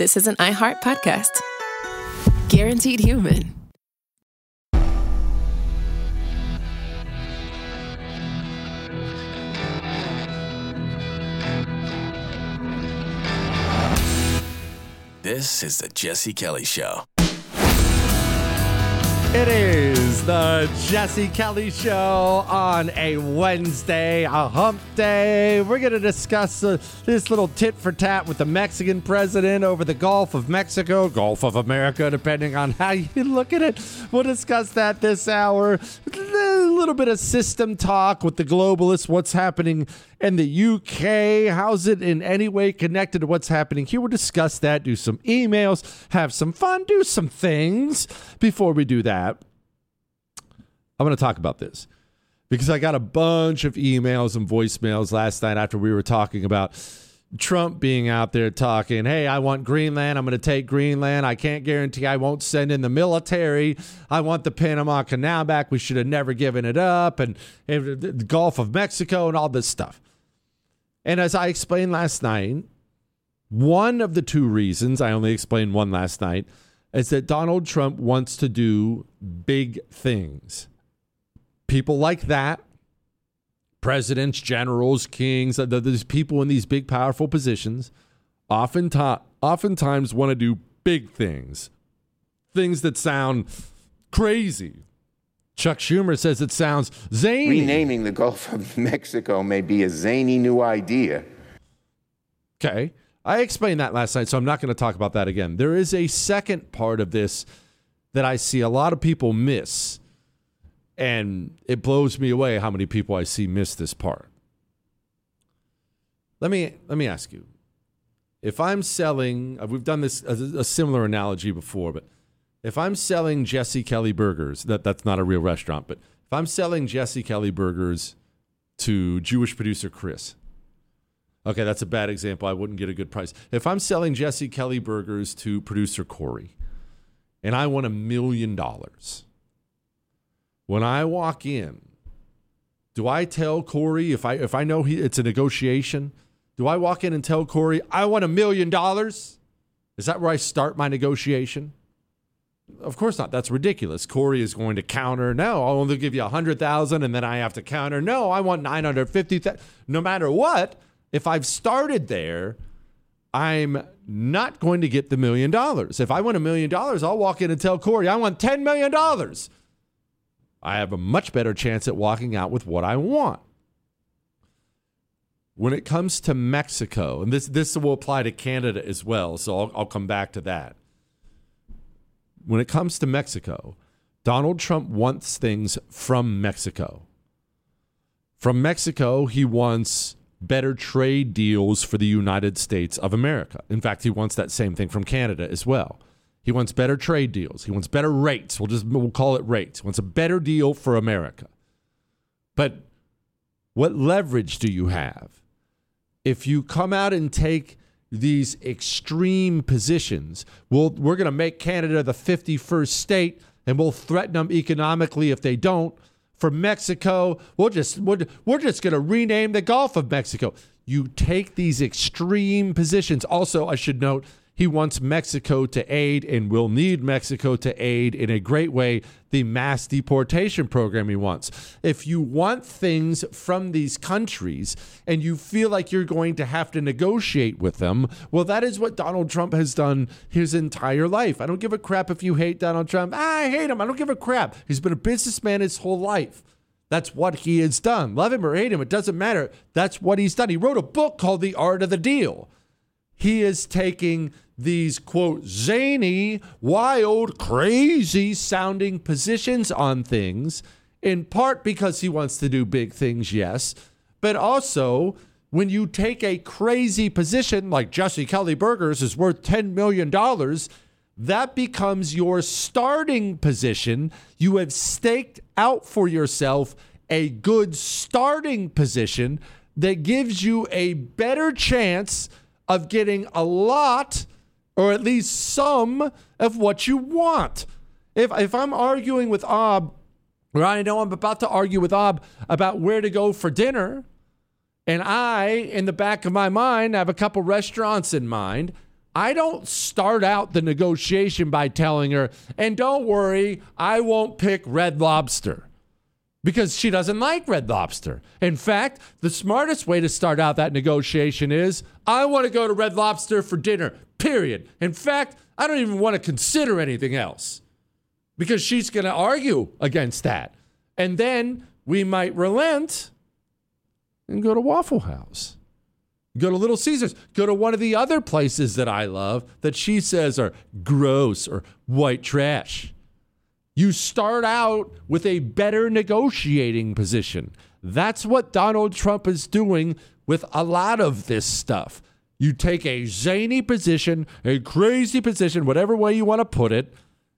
This is an iHeart podcast. Guaranteed Human. This is the Jesse Kelly Show. It is the Jesse Kelly Show on a Wednesday, a hump day. We're going to discuss this little tit for tat with the Mexican president over the Gulf of Mexico, Gulf of America, depending on how you look at it. We'll discuss that this hour. A little bit of system talk with the globalists, what's happening in the UK. How's it in any way connected to what's happening here? We'll discuss that, do some emails, have some fun, do some things. Before we do that, I'm going to talk about this because I got a bunch of emails and voicemails last night after we were talking about Trump being out there talking, hey, I want Greenland. I'm going to take Greenland. I can't guarantee I won't send in the military. I want the Panama Canal back. We should have never given it up. And the Gulf of Mexico and all this stuff. And as I explained last night, one of the two reasons, I only explained one last night, is that Donald Trump wants to do big things. People like that, presidents, generals, kings, these people in these big, powerful positions, oftentimes want to do big things, things that sound crazy. Chuck Schumer says it sounds zany. Renaming the Gulf of Mexico may be a zany new idea. Okay. I explained that last night, so I'm not going to talk about that again. There is a second part of this that I see a lot of people miss, and it blows me away how many people I see miss this part. Let me ask you. If I'm selling, we've done this a similar analogy before, but if I'm selling Jesse Kelly Burgers, that's not a real restaurant, but if I'm selling Jesse Kelly Burgers to Jewish producer Chris, okay, that's a bad example. I wouldn't get a good price. If I'm selling Jesse Kelly Burgers to producer Corey, and I want $1 million, when I walk in, do I tell Corey, if I know it's a negotiation, do I walk in and tell Corey, I want $1 million? Is that where I start my negotiation? Of course not. That's ridiculous. Corey is going to counter, no, I'll only give you $100,000, and then I have to counter, no, I want $950,000. No matter what, if I've started there, I'm not going to get the $1 million. If I want $1 million, I'll walk in and tell Corey, I want $10 million. I have a much better chance at walking out with what I want. When it comes to Mexico, and this will apply to Canada as well, so I'll come back to that. When it comes to Mexico, Donald Trump wants things from Mexico. From Mexico, he wants better trade deals for the United States of America. In fact, he wants that same thing from Canada as well. He wants better trade deals. He wants better rates. We'll call it rates. He wants a better deal for America. But what leverage do you have if you come out and take these extreme positions? We're going to make Canada the 51st state, and we'll threaten them economically if they don't. For Mexico, we're just going to rename the Gulf of Mexico. You take these extreme positions. Also, I should note, he wants Mexico to aid, and will need Mexico to aid in a great way, the mass deportation program he wants. If you want things from these countries and you feel like you're going to have to negotiate with them, well, that is what Donald Trump has done his entire life. I don't give a crap if you hate Donald Trump. I hate him. I don't give a crap. He's been a businessman his whole life. That's what he has done. Love him or hate him, it doesn't matter. That's what he's done. He wrote a book called The Art of the Deal. He is taking these, quote, zany, wild, crazy sounding positions on things, in part because he wants to do big things, yes, but also when you take a crazy position like Jesse Kelly Burgers is worth $10 million, that becomes your starting position. You have staked out for yourself a good starting position that gives you a better chance of getting a lot, or at least some, of what you want. If I'm arguing with Ob, or I know I'm about to argue with Ob about where to go for dinner, and I, in the back of my mind, have a couple restaurants in mind, I don't start out the negotiation by telling her, and don't worry, I won't pick Red Lobster, because she doesn't like Red Lobster. In fact, the smartest way to start out that negotiation is, I want to go to Red Lobster for dinner, period. In fact, I don't even want to consider anything else, because she's going to argue against that. And then we might relent and go to Waffle House. Go to Little Caesars. Go to one of the other places that I love that she says are gross or white trash. You start out with a better negotiating position. That's what Donald Trump is doing with a lot of this stuff. You take a zany position, a crazy position, whatever way you want to put it,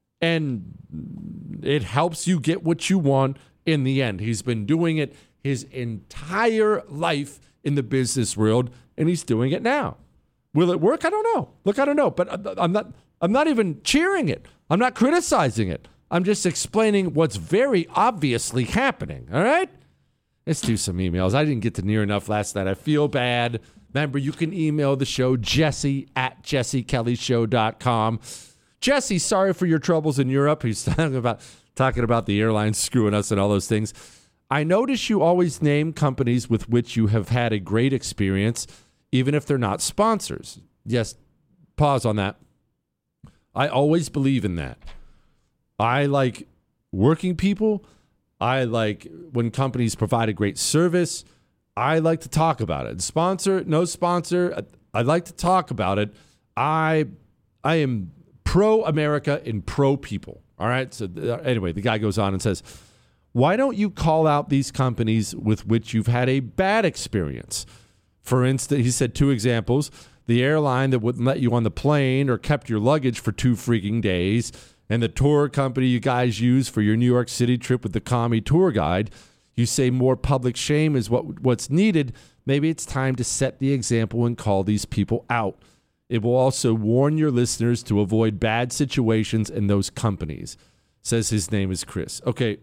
and it helps you get what you want in the end. He's been doing it his entire life in the business world, and he's doing it now. Will it work? I don't know. Look, I don't know, but I'm not even cheering it. I'm not criticizing it. I'm just explaining what's very obviously happening, all right? Let's do some emails. I didn't get to near enough last night. I feel bad. Remember, you can email the show, jesse@jessekellyshow.com. Jesse, sorry for your troubles in Europe. He's talking about the airlines screwing us and all those things. I notice you always name companies with which you have had a great experience, even if they're not sponsors. Yes, pause on that. I always believe in that. I like working people. I like when companies provide a great service. I like to talk about it. Sponsor, no sponsor, I like to talk about it. I am pro-America and pro-people. All right? So anyway, the guy goes on and says, why don't you call out these companies with which you've had a bad experience? For instance, he said 2 examples. The airline that wouldn't let you on the plane or kept your luggage for 2 freaking days, and the tour company you guys use for your New York City trip with the commie tour guide. You say more public shame is what's needed. Maybe it's time to set the example and call these people out. It will also warn your listeners to avoid bad situations in those companies. Says his name is Chris. Okay.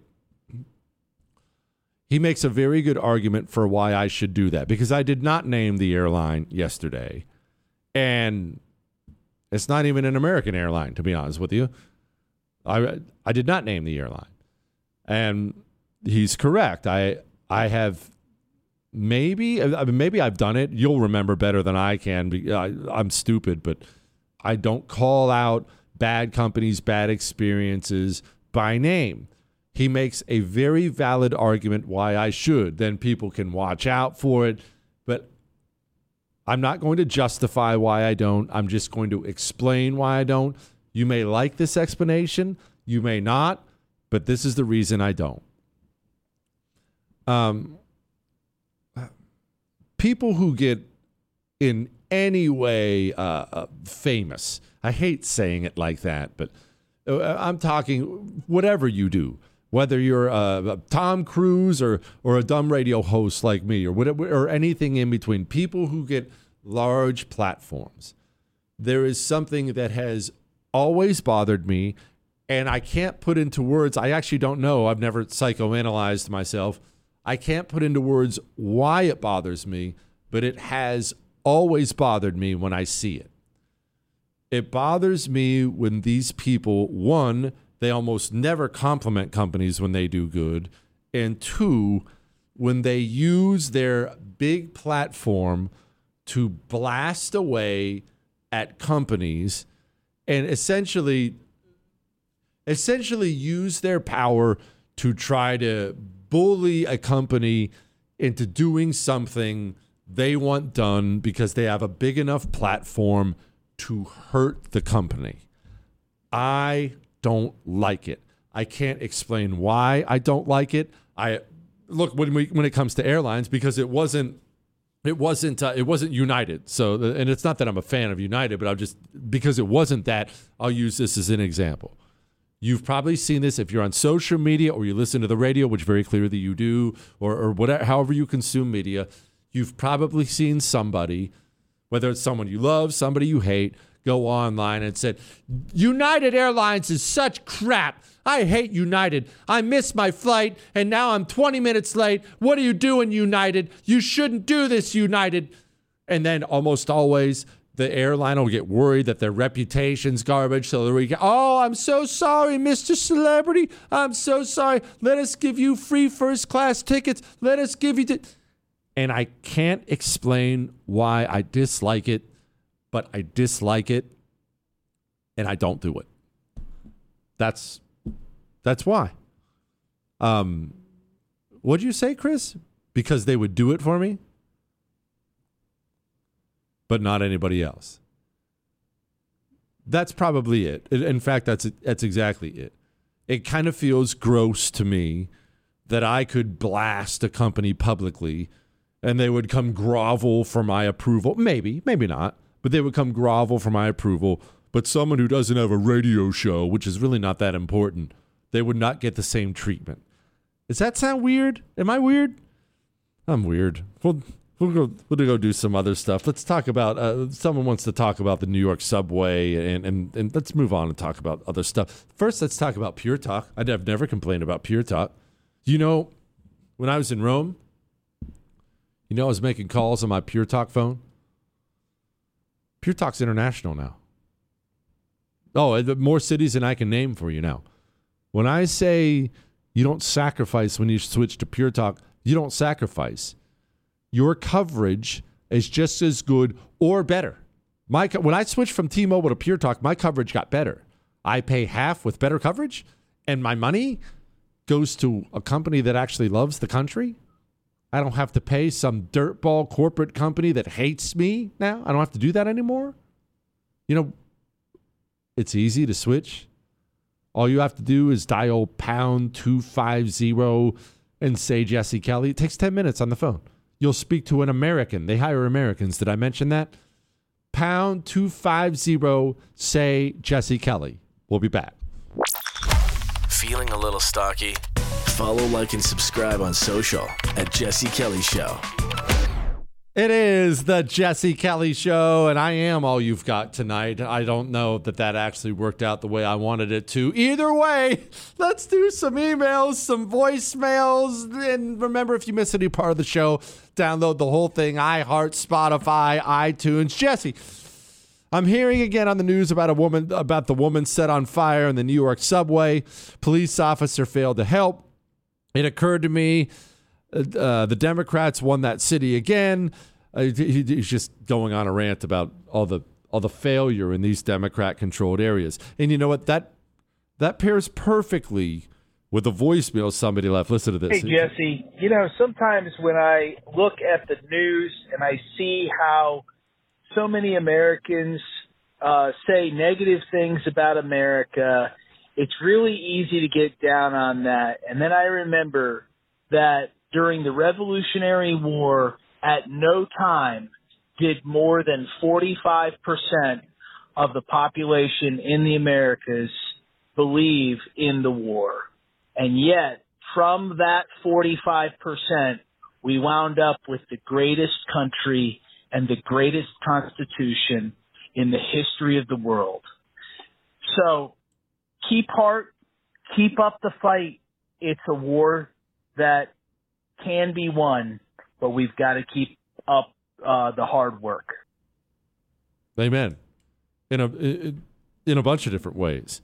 He makes a very good argument for why I should do that, because I did not name the airline yesterday. And it's not even an American airline, to be honest with you. I did not name the airline. And he's correct. I have maybe I've done it. You'll remember better than I can. I'm stupid, but I don't call out bad companies, bad experiences by name. He makes a very valid argument why I should. Then people can watch out for it. But I'm not going to justify why I don't. I'm just going to explain why I don't. You may like this explanation. You may not. But this is the reason I don't. People who get in any way famous, I hate saying it like that, but I'm talking whatever you do. Whether you're Tom Cruise or a dumb radio host like me or whatever, or anything in between, people who get large platforms, there is something that has always bothered me, and I can't put into words. I actually don't know. I've never psychoanalyzed myself. I can't put into words why it bothers me, but it has always bothered me when I see it. It bothers me when these people, one, they almost never compliment companies when they do good. And 2, when they use their big platform to blast away at companies and essentially use their power to try to bully a company into doing something they want done because they have a big enough platform to hurt the company. I don't like it. I can't explain why I don't like it. Look, when it comes to airlines, because it wasn't United. So, and it's not that I'm a fan of United, but because it wasn't that, I'll use this as an example. You've probably seen this if you're on social media or you listen to the radio, which very clearly you do, or whatever, however you consume media. You've probably seen somebody, whether it's someone you love, somebody you hate, go online and said, United Airlines is such crap. I hate United. I missed my flight, and now I'm 20 minutes late. What are you doing, United? You shouldn't do this, United. And then almost always, the airline will get worried that their reputation's garbage. So they'll go, oh, I'm so sorry, Mr. Celebrity. I'm so sorry. Let us give you free first-class tickets. Let us give you... And I can't explain why I dislike it, but I dislike it, and I don't do it. That's why. What'd you say, Chris? Because they would do it for me, but not anybody else. That's probably it. In fact, that's exactly it. It kind of feels gross to me that I could blast a company publicly and they would come grovel for my approval. Maybe not, but they would come grovel for my approval. But someone who doesn't have a radio show, which is really not that important, they would not get the same treatment. Does that sound weird? Am I weird? I'm weird. We'll go do some other stuff. Let's talk about, someone wants to talk about the New York subway, and let's move on and talk about other stuff. First, let's talk about Pure Talk. I've never complained about Pure Talk. You know, when I was in Rome, I was making calls on my Pure Talk phone. Pure Talk's international now. Oh, more cities than I can name for you now. When I say you don't sacrifice when you switch to Pure Talk, you don't sacrifice. Your coverage is just as good or better. When I switched from T-Mobile to Pure Talk, my coverage got better. I pay half with better coverage, and my money goes to a company that actually loves the country. I don't have to pay some dirtball corporate company that hates me now. I don't have to do that anymore. It's easy to switch. All you have to do is dial pound 250 and say Jesse Kelly. It takes 10 minutes on the phone. You'll speak to an American. They hire Americans. Did I mention that? Pound 250, say Jesse Kelly. We'll be back. Feeling a little stocky? Follow, like, and subscribe on social at Jesse Kelly Show. It is the Jesse Kelly Show, and I am all you've got tonight. I don't know that actually worked out the way I wanted it to. Either way, let's do some emails, some voicemails, and remember, if you miss any part of the show, download the whole thing, iHeart, Spotify, iTunes. Jesse, I'm hearing again on the news about the woman set on fire in the New York subway. Police officer failed to help. It occurred to me, the Democrats won that city again. He's just going on a rant about all the failure in these Democrat-controlled areas. And you know what? That pairs perfectly with the voicemail somebody left. Listen to this. Hey, Jesse. Sometimes when I look at the news and I see how so many Americans say negative things about America, it's really easy to get down on that. And then I remember that during the Revolutionary War, at no time did more than 45% of the population in the Americas believe in the war. And yet, from that 45%, we wound up with the greatest country and the greatest constitution in the history of the world. So, keep heart, keep up the fight. It's a war that can be won, but we've got to keep up the hard work. Amen. In a bunch of different ways.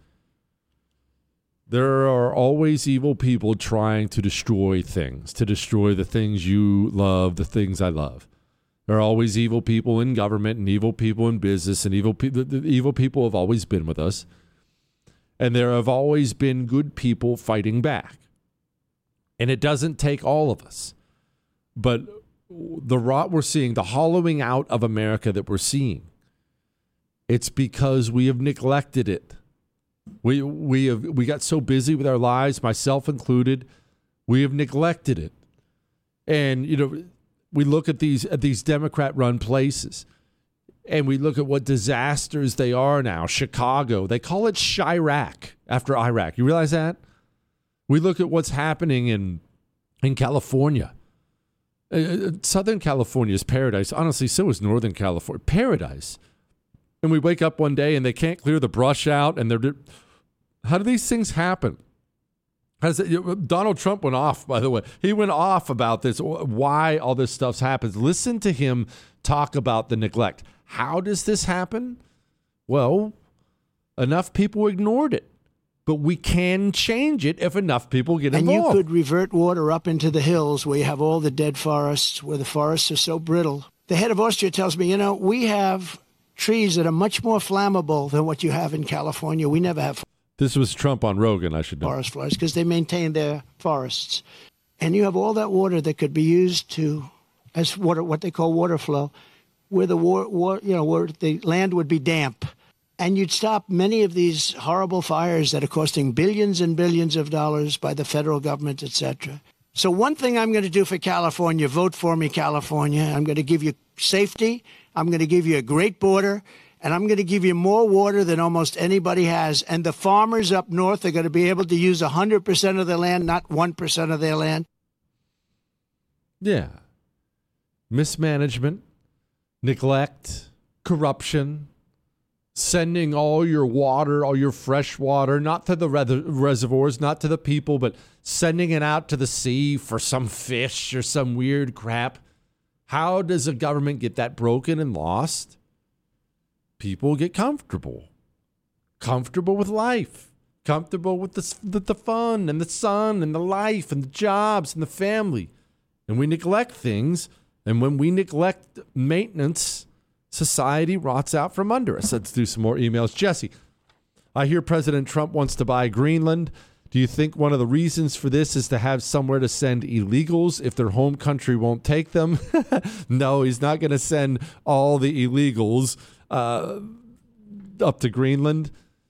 There are always evil people trying to destroy things, to destroy the things you love, the things I love. There are always evil people in government and evil people in business, and evil people have always been with us. And there have always been good people fighting back. And it doesn't take all of us. But the rot we're seeing, the hollowing out of America that we're seeing, it's because we have neglected it. We got so busy with our lives, myself included, we have neglected it. And, we look at these Democrat-run places, and we look at what disasters they are now. Chicago, they call it Chirac after Iraq. You realize that? We look at what's happening in California. Southern California is paradise. Honestly, so is Northern California. Paradise. And we wake up one day and they can't clear the brush out. And how do these things happen? Donald Trump went off, by the way. He went off about this, why all this stuff happens. Listen to him talk about the neglect. How does this happen? Well, enough people ignored it. But we can change it if enough people get involved. And you could revert water up into the hills where you have all the dead forests, where the forests are so brittle. The head of Austria tells me, we have trees that are much more flammable than what you have in California. We never have This was Trump on Rogan, I should know. Forest fires because they maintain their forests. And you have all that water that could be used as water, what they call water flow, where where the land would be damp. And you'd stop many of these horrible fires that are costing billions and billions of dollars by the federal government, etc. So one thing I'm going to do for California, vote for me, California. I'm going to give you safety. I'm going to give you a great border. And I'm going to give you more water than almost anybody has. And the farmers up north are going to be able to use 100% of their land, not 1% of their land. Yeah. Mismanagement, neglect, corruption. Sending all your water, all your fresh water, not to the reservoirs, not to the people, but sending it out to the sea for some fish or some weird crap. How does a government get that broken and lost? People get comfortable with life, comfortable with the fun and the sun and the life and the jobs and the family. And we neglect things. And when we neglect maintenance, society rots out from under us. Let's do some more emails. Jesse, I hear President Trump wants to buy Greenland. Do you think one of the reasons for this is to have somewhere to send illegals if their home country won't take them? No, he's not going to send all the illegals up to Greenland.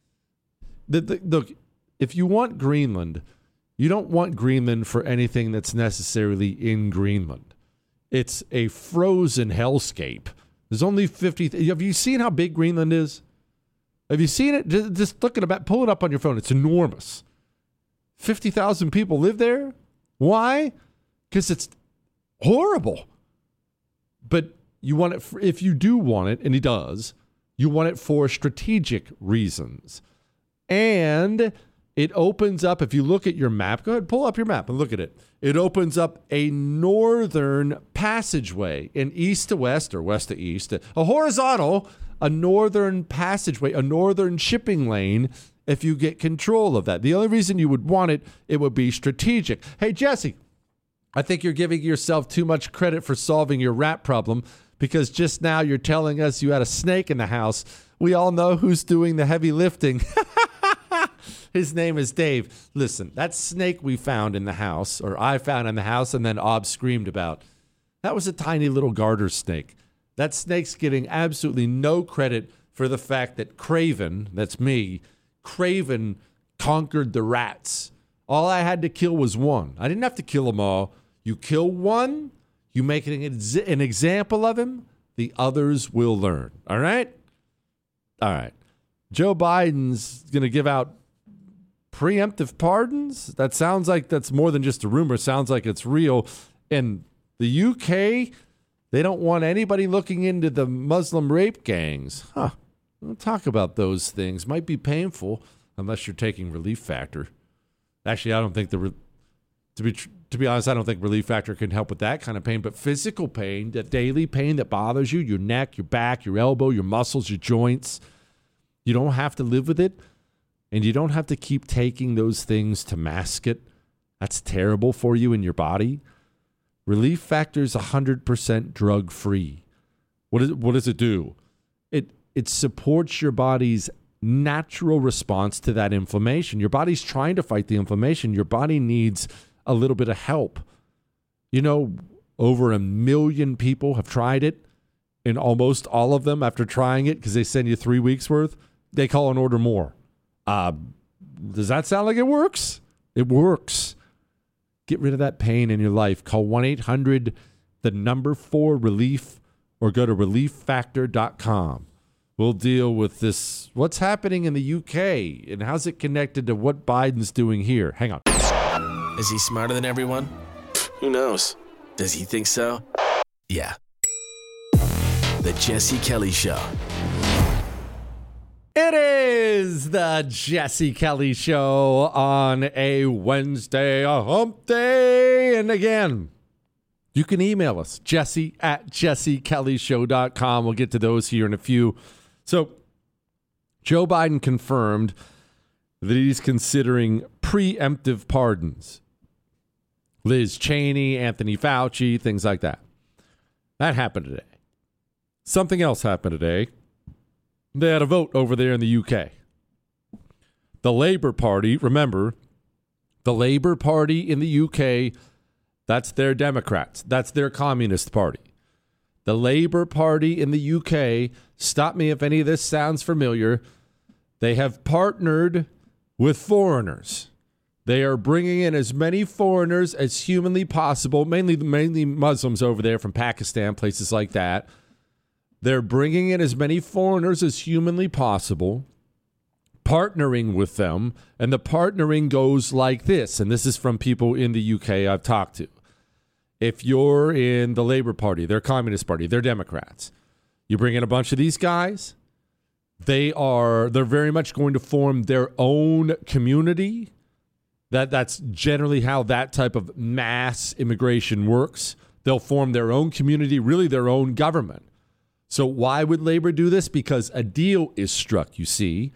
Look, if you want Greenland, you don't want Greenland for anything that's necessarily in Greenland. It's a frozen hellscape. There's only 50. Have you seen how big Greenland is? Have you seen it? Just look at it, pull it up on your phone. It's enormous. 50,000 people live there. Why? Because it's horrible. But you want it, if you do want it, and he does, you want it for strategic reasons. And it opens up, if you look at your map, go ahead, pull up your map and look at it. It opens up a northern passageway in east to west or west to east, a northern passageway, a northern shipping lane if you get control of that. The only reason you would want it, it would be strategic. Hey, Jesse, I think you're giving yourself too much credit for solving your rat problem because just now you're telling us you had a snake in the house. We all know who's doing the heavy lifting. His name is Dave. Listen, that snake we found in the house, or I found in the house and then Ob screamed about, that was a tiny little garter snake. That snake's getting absolutely no credit for the fact that Craven, that's me, Craven conquered the rats. All I had to kill was one. I didn't have to kill them all. You kill one, you make an example of him, the others will learn. All right? All right. Joe Biden's going to give out preemptive pardons? That sounds like that's more than just a rumor. Sounds like it's real. In the UK, they don't want anybody looking into the Muslim rape gangs. We'll talk about those things. Might be painful unless you're taking Relief Factor. Actually, I don't think to be honest, I don't think Relief Factor can help with that kind of pain, but physical pain, that daily pain that bothers you, your neck, your back, your elbow, your muscles, your joints, you don't have to live with it. And you don't have to keep taking those things to mask it. That's terrible for you and your body. Relief Factor is 100% drug-free. What does it do? It supports your body's natural response to that inflammation. Your body's trying to fight the inflammation. Your body needs a little bit of help. Over 1 million people have tried it, and almost all of them, after trying it, because they send you 3 weeks worth, they call and order more. Does that sound like it works? It works. Get rid of that pain in your life. Call 1-800-4-RELIEF or go to relieffactor.com. We'll deal with this. What's happening in the UK and how's it connected to what Biden's doing here? Hang on. Is he smarter than everyone? Who knows? Does he think so? Yeah. The Jesse Kelly Show. It is the Jesse Kelly Show on a Wednesday, a hump day. And again, You can email us, jesse@jessekellyshow.com. We'll get to those here in a few. So Joe Biden confirmed that he's considering preemptive pardons. Liz Cheney, Anthony Fauci, things like that. That happened today. Something else happened today. They had a vote over there in the UK. The Labour Party, remember, the Labour Party in the UK, that's their Democrats. That's their Communist Party. The Labour Party in the UK, stop me if any of this sounds familiar, they have partnered with foreigners. They are bringing in as many foreigners as humanly possible, mainly Muslims over there from Pakistan, places like that. They're bringing in as many foreigners as humanly possible, partnering with them, and the partnering goes like this, and this is from people in the UK I've talked to. If you're in the Labour Party, their Communist Party, they're Democrats, you bring in a bunch of these guys, they're very much going to form their own community. That's generally how that type of mass immigration works. They'll form their own community, really their own government. So why would Labor do this? Because a deal is struck, you see.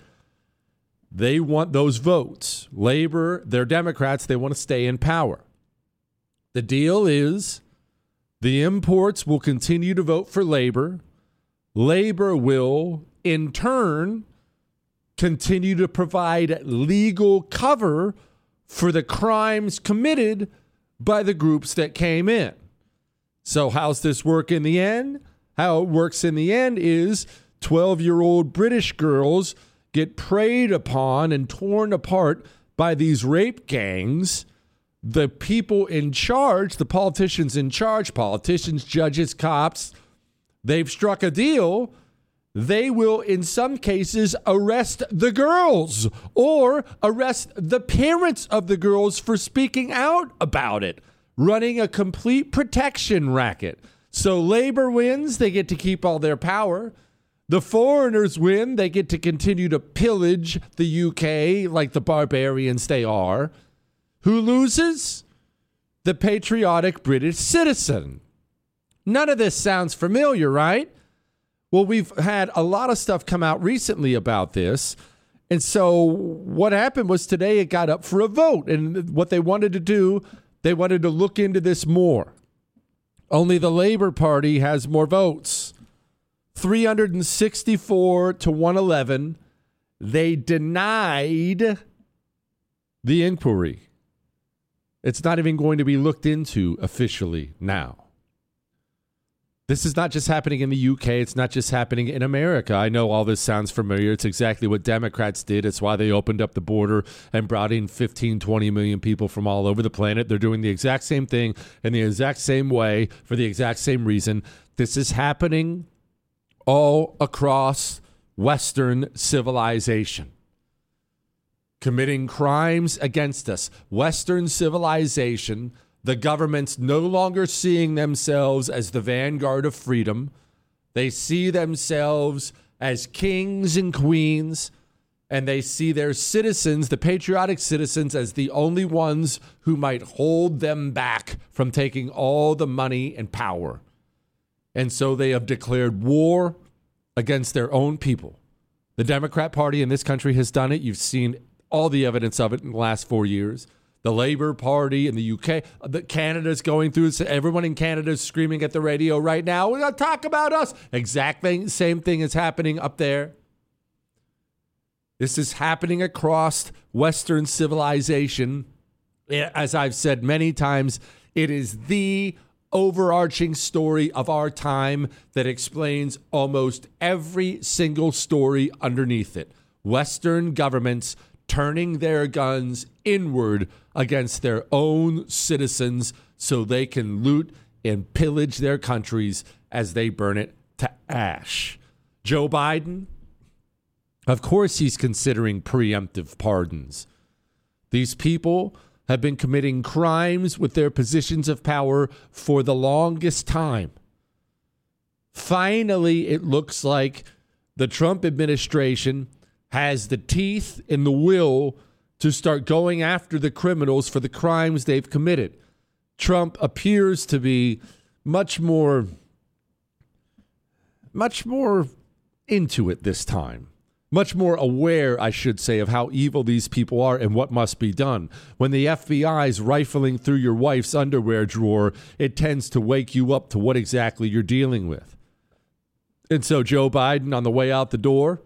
They want those votes. Labor, they're Democrats, they want to stay in power. The deal is the imports will continue to vote for Labor. Labor will, in turn, continue to provide legal cover for the crimes committed by the groups that came in. So how's this work in the end? How it works in the end is 12-year-old British girls get preyed upon and torn apart by these rape gangs. The people in charge, the politicians in charge, politicians, judges, cops, they've struck a deal. They will, in some cases, arrest the girls or arrest the parents of the girls for speaking out about it, running a complete protection racket. So Labor wins, they get to keep all their power. The foreigners win, they get to continue to pillage the UK like the barbarians they are. Who loses? The patriotic British citizen. None of this sounds familiar, right? Well, we've had a lot of stuff come out recently about this. And so what happened was today it got up for a vote. And what they wanted to do, they wanted to look into this more. Only the Labour Party has more votes. 364 to 111. They denied the inquiry. It's not even going to be looked into officially now. This is not just happening in the UK. It's not just happening in America. I know all this sounds familiar. It's exactly what Democrats did. It's why they opened up the border and brought in 15, 20 million people from all over the planet. They're doing the exact same thing in the exact same way for the exact same reason. This is happening all across Western civilization. Committing crimes against us. Western civilization. The government's no longer seeing themselves as the vanguard of freedom. They see themselves as kings and queens, and they see their citizens, the patriotic citizens, as the only ones who might hold them back from taking all the money and power. And so they have declared war against their own people. The Democrat Party in this country has done it. You've seen all the evidence of it in the last 4 years. The Labour Party in the UK, Canada's going through it. Everyone in Canada is screaming at the radio right now, we're going to talk about us. Exactly same thing is happening up there. This is happening across Western civilization. As I've said many times, it is the overarching story of our time that explains almost every single story underneath it. Western governments turning their guns inward against their own citizens so they can loot and pillage their countries as they burn it to ash. Joe Biden, of course he's considering preemptive pardons. These people have been committing crimes with their positions of power for the longest time. Finally, it looks like the Trump administration has the teeth and the will to start going after the criminals for the crimes they've committed. Trump appears to be much more into it this time. Much more aware, I should say, of how evil these people are and what must be done. When the FBI is rifling through your wife's underwear drawer, it tends to wake you up to what exactly you're dealing with. And so Joe Biden, on the way out the door,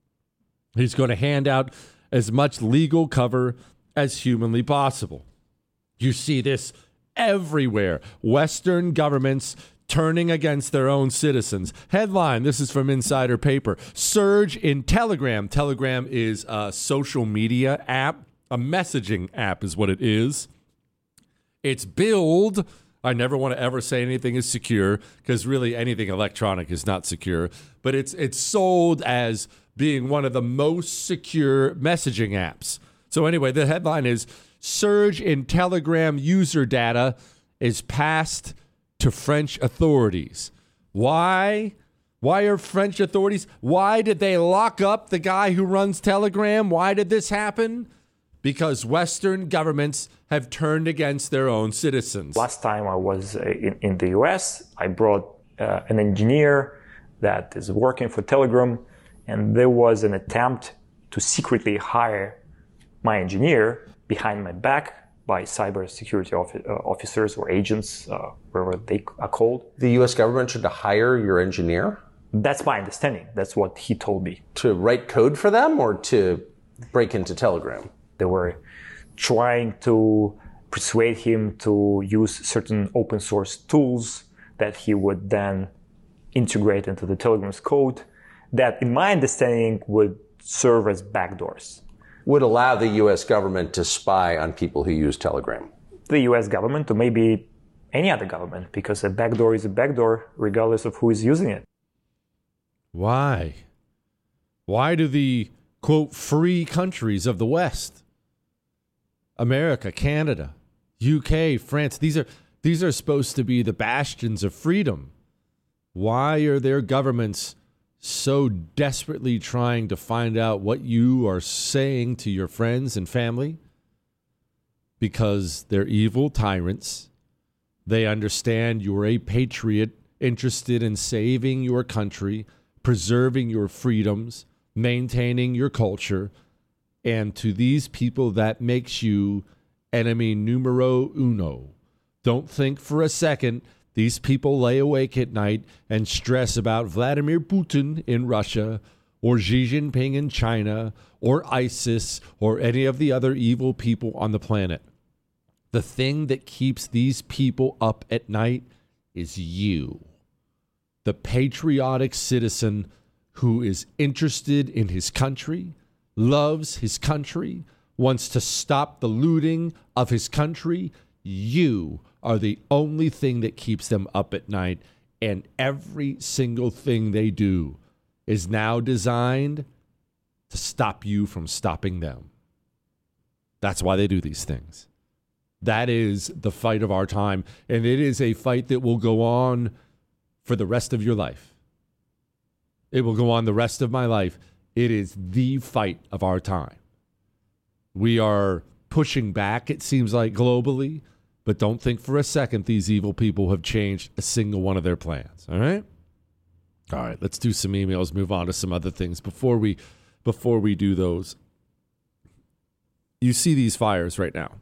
he's going to hand out as much legal cover as humanly possible. You see this everywhere. Western governments turning against their own citizens. Headline, this is from Insider Paper. Surge in Telegram. Telegram is a social media app. A messaging app is what it is. It's billed. I never want to ever say anything is secure because really anything electronic is not secure. But it's sold as being one of the most secure messaging apps. So anyway, the headline is surge in Telegram user data is passed to French authorities. Why? Why are French authorities? Why did they lock up the guy who runs Telegram? Why did this happen? Because Western governments have turned against their own citizens. Last time I was in the US, I brought an engineer that is working for Telegram, and there was an attempt to secretly hire my engineer behind my back by cybersecurity officers or agents, wherever they are called. The U.S. government should hire your engineer? That's my understanding. That's what he told me. To write code for them or to break into Telegram? They were trying to persuade him to use certain open source tools that he would then integrate into the Telegram's code that, in my understanding, would serve as backdoors. Would allow the U.S. government to spy on people who use Telegram? The U.S. government, or maybe any other government, because a backdoor is a backdoor regardless of who is using it. Why? Why do the, quote, free countries of the West, America, Canada, UK, France, these are supposed to be the bastions of freedom. Why are their governments so desperately trying to find out what you are saying to your friends and family? Because they're evil tyrants. They understand you're a patriot interested in saving your country, preserving your freedoms, maintaining your culture. And to these people, that makes you enemy numero uno. Don't think for a second these people lay awake at night and stress about Vladimir Putin in Russia or Xi Jinping in China or ISIS or any of the other evil people on the planet. The thing that keeps these people up at night is you, the patriotic citizen who is interested in his country, loves his country, wants to stop the looting of his country. You are the only thing that keeps them up at night, and every single thing they do is now designed to stop you from stopping them. That's why they do these things. That is the fight of our time, and it is a fight that will go on for the rest of your life. It will go on the rest of my life. It is the fight of our time. We are pushing back, it seems like, globally. But don't think for a second these evil people have changed a single one of their plans, all right? All right, let's do some emails, move on to some other things. Before we do those, you see these fires right now.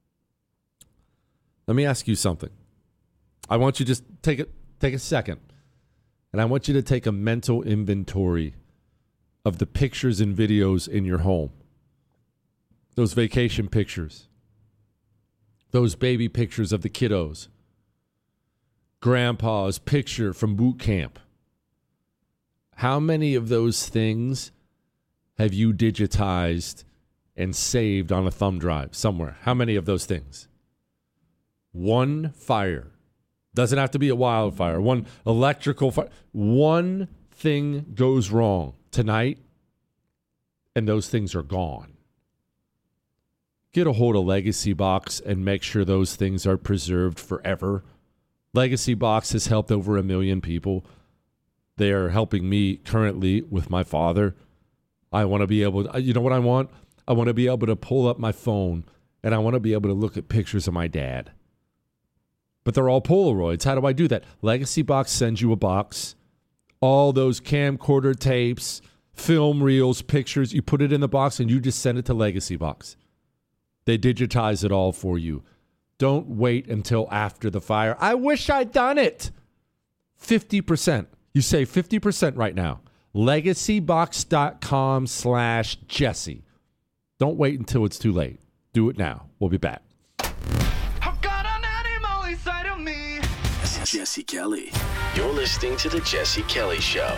Let me ask you something. I want you to just take a second, and I want you to take a mental inventory of the pictures and videos in your home. Those vacation pictures. Those baby pictures of the kiddos. Grandpa's picture from boot camp. How many of those things have you digitized and saved on a thumb drive somewhere? How many of those things? One fire. Doesn't have to be a wildfire. One electrical fire. One thing goes wrong tonight, and those things are gone. Get a hold of Legacy Box and make sure those things are preserved forever. Legacy Box has helped over 1 million people. They are helping me currently with my father. I want to be able to, you know what I want? I want to be able to pull up my phone and I want to be able to look at pictures of my dad. but they're all Polaroids. How do I do that? Legacy Box sends you a box, all those camcorder tapes, film reels, pictures. You put it in the box and you just send it to Legacy Box. They digitize it all for you. Don't wait until after the fire. I wish I'd done it. 50%. You save 50% right now. LegacyBox.com/Jesse. Don't wait until it's too late. Do it now. We'll be back. I've got an animal inside of me. This is Jesse Kelly. You're listening to The Jesse Kelly Show.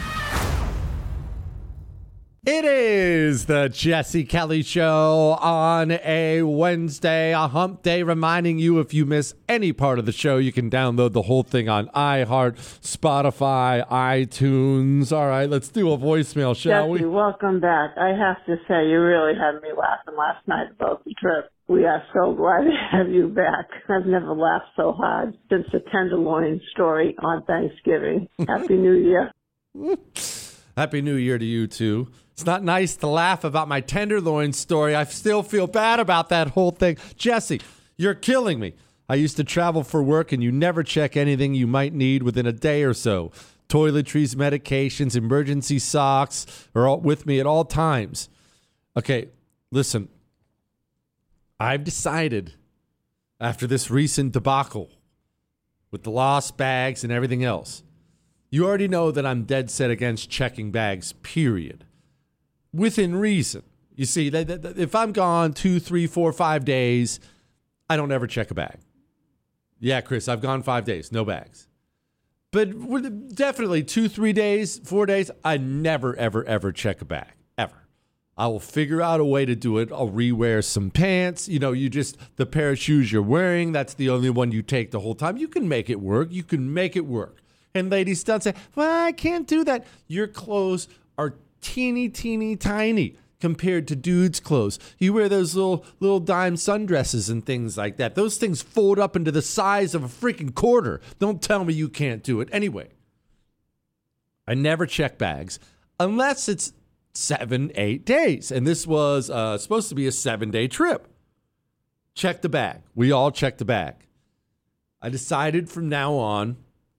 It is the Jesse Kelly Show on a Wednesday, a hump day, reminding you if you miss any part of the show, you can download the whole thing on iHeart, Spotify, iTunes. All right, let's do a voicemail, shall Jesse, we? welcome back. I have to say, you really had me laughing last night about the trip. We are so glad to have you back. I've never laughed so hard since the tenderloin story on Thanksgiving. Happy New Year. Happy New Year to you, too. It's not nice to laugh about my tenderloin story. I still feel bad about that whole thing. Jesse, you're killing me. I used to travel for work, and you never check anything you might need within a day or so. Toiletries, medications, emergency socks are all with me at all times. Okay, listen. I've decided after this recent debacle with the lost bags and everything else, you already know that I'm dead set against checking bags, period. Within reason. You see, if I'm gone 2, 3, 4, 5 days, I don't ever check a bag. Yeah, Chris, I've gone 5 days, no bags. But definitely 2, 3 days, 4 days, I never, ever, ever check a bag, ever. I will figure out a way to do it. I'll rewear some pants. The pair of shoes you're wearing, that's the only one you take the whole time. You can make it work. You can make it work. And ladies don't say, well, I can't do that. Your clothes are teeny, teeny, tiny compared to dudes' clothes. You wear those little dime sundresses and things like that. Those things fold up into the size of a freaking quarter. Don't tell me you can't do it. Anyway, I never check bags unless it's 7, 8 days. And this was supposed to be a 7-day trip. Check the bag. We all check the bag. I decided from now on,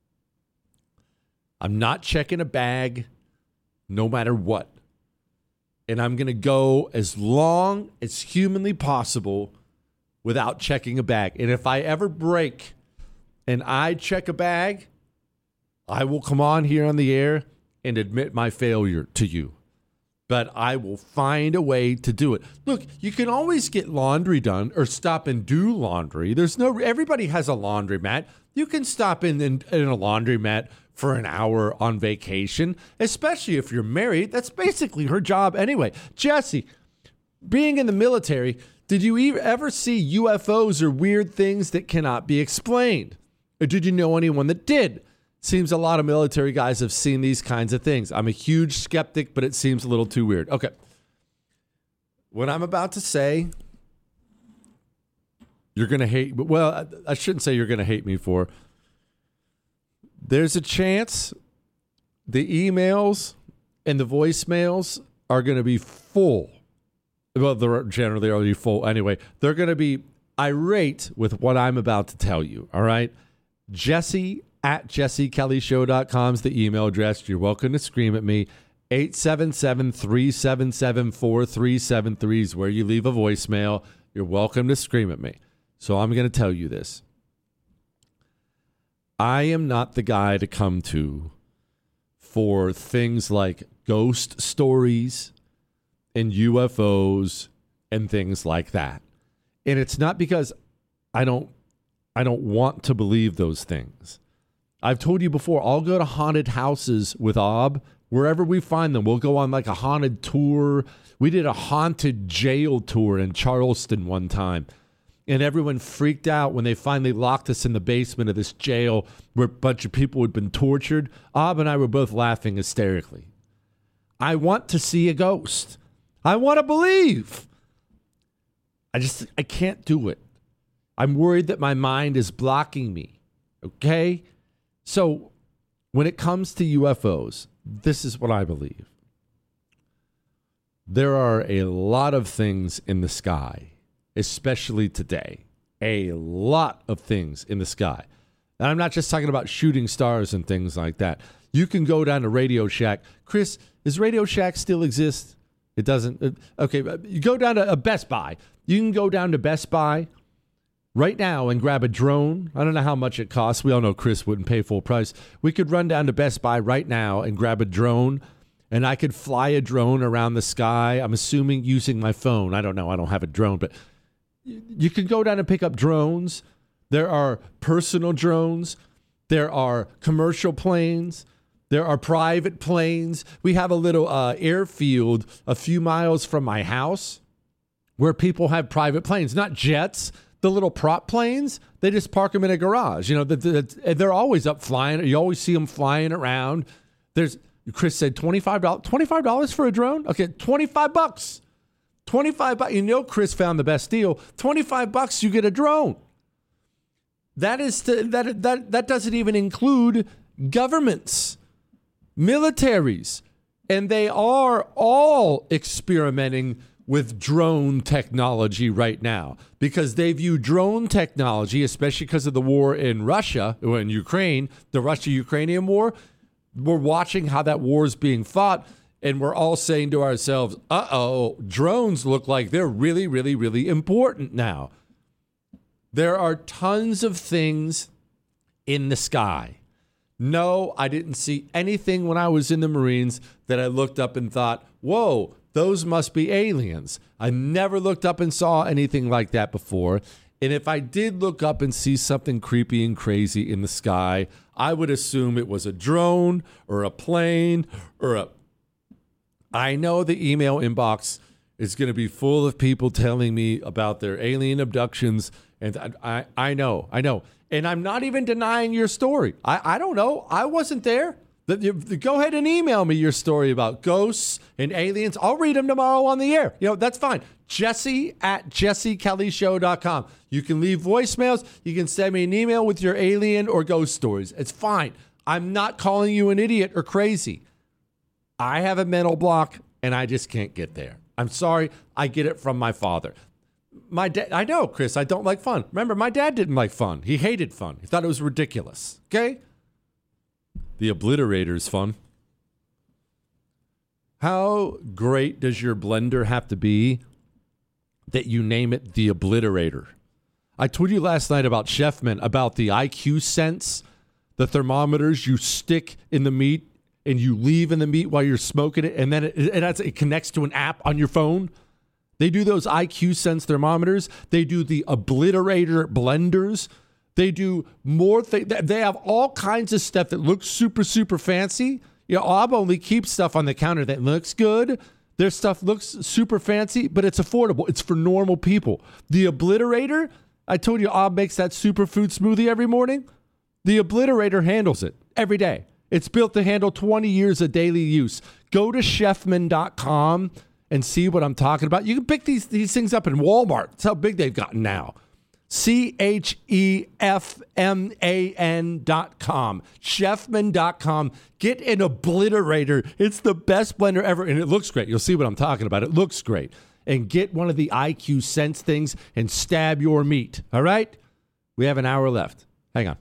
I'm not checking a bag no matter what. And I'm going to go as long as humanly possible without checking a bag. And if I ever break and I check a bag, I will come on here on the air and admit my failure to you. But I will find a way to do it. Look, you can always get laundry done or stop and do laundry. Everybody has a laundromat. You can stop in a laundromat for an hour on vacation, especially if you're married. That's basically her job anyway. Jesse, being in the military, did you ever see UFOs or weird things that cannot be explained? Or did you know anyone that did? Seems a lot of military guys have seen these kinds of things. I'm a huge skeptic, but it seems a little too weird. Okay. What I'm about to say, you're going to hate. Well, I shouldn't say you're going to hate me for. There's a chance the emails and the voicemails are going to be full. Well, they're generally already full anyway. They're going to be irate with what I'm about to tell you. All right. Jesse@JesseKellyShow.com is the email address. You're welcome to scream at me. 877-377-4373 is where you leave a voicemail. You're welcome to scream at me. So I'm going to tell you this. I am not the guy to come to for things like ghost stories and UFOs and things like that. And it's not because I don't want to believe those things. I've told you before, I'll go to haunted houses with Ob. Wherever we find them, we'll go on like a haunted tour. We did a haunted jail tour in Charleston one time. And everyone freaked out when they finally locked us in the basement of this jail where a bunch of people had been tortured. Ob and I were both laughing hysterically. I want to see a ghost. I want to believe. I can't do it. I'm worried that my mind is blocking me. Okay? So when it comes to UFOs, this is what I believe. There are a lot of things in the sky, especially today, a lot of things in the sky. And I'm not just talking about shooting stars and things like that. You can go down to Radio Shack. Chris, does Radio Shack still exist? It doesn't. Okay, you go down to a Best Buy. You can go down to Best Buy right now and grab a drone. I don't know how much it costs. We all know Chris wouldn't pay full price. We could run down to Best Buy right now and grab a drone, and I could fly a drone around the sky. I'm assuming using my phone. I don't know. I don't have a drone, but you can go down and pick up drones. There are personal drones. There are commercial planes. There are private planes. We have a little airfield a few miles from my house where people have private planes, not jets. The little prop planes, they just park them in a garage. You know, they're always up flying. You always see them flying around. Chris said $25 for a drone? Okay, $25. $25. You know, Chris found the best deal. $25, you get a drone. That doesn't even include governments, militaries, and they are all experimenting with drone technology right now because they view drone technology, especially because of the war in Russia or in Ukraine, the Russia-Ukrainian war. We're watching how that war is being fought, and we're all saying to ourselves, drones look like they're really, really, really important now. There are tons of things in the sky. No, I didn't see anything when I was in the Marines that I looked up and thought, whoa, those must be aliens. I never looked up and saw anything like that before. And if I did look up and see something creepy and crazy in the sky, I would assume it was a drone or a plane I know the email inbox is going to be full of people telling me about their alien abductions. And I know. And I'm not even denying your story. I don't know. I wasn't there. Go ahead and email me your story about ghosts and aliens. I'll read them tomorrow on the air. You know, that's fine. Jesse@jessekellyshow.com. You can leave voicemails. You can send me an email with your alien or ghost stories. It's fine. I'm not calling you an idiot or crazy. I have a mental block, and I just can't get there. I'm sorry. I get it from my father. My dad, I know, Chris, I don't like fun. Remember, my dad didn't like fun. He hated fun. He thought it was ridiculous. Okay? The Obliterator's fun. How great does your blender have to be that you name it the Obliterator? I told you last night about Chefman, about the IQ Sense, the thermometers you stick in the meat and you leave in the meat while you're smoking it, and then it connects to an app on your phone. They do those IQ Sense thermometers. They do the Obliterator blenders. They do more things. They have all kinds of stuff that looks super, super fancy. You know, Ob only keeps stuff on the counter that looks good. Their stuff looks super fancy, but it's affordable. It's for normal people. The Obliterator, I told you Ob makes that superfood smoothie every morning. The Obliterator handles it every day. It's built to handle 20 years of daily use. Go to chefman.com and see what I'm talking about. You can pick these things up in Walmart. That's how big they've gotten now. CHEFMAN.com. Chefman.com. Get an Obliterator. It's the best blender ever, and it looks great. You'll see what I'm talking about. It looks great. And get one of the IQ Sense things and stab your meat. All right? We have an hour left. Hang on.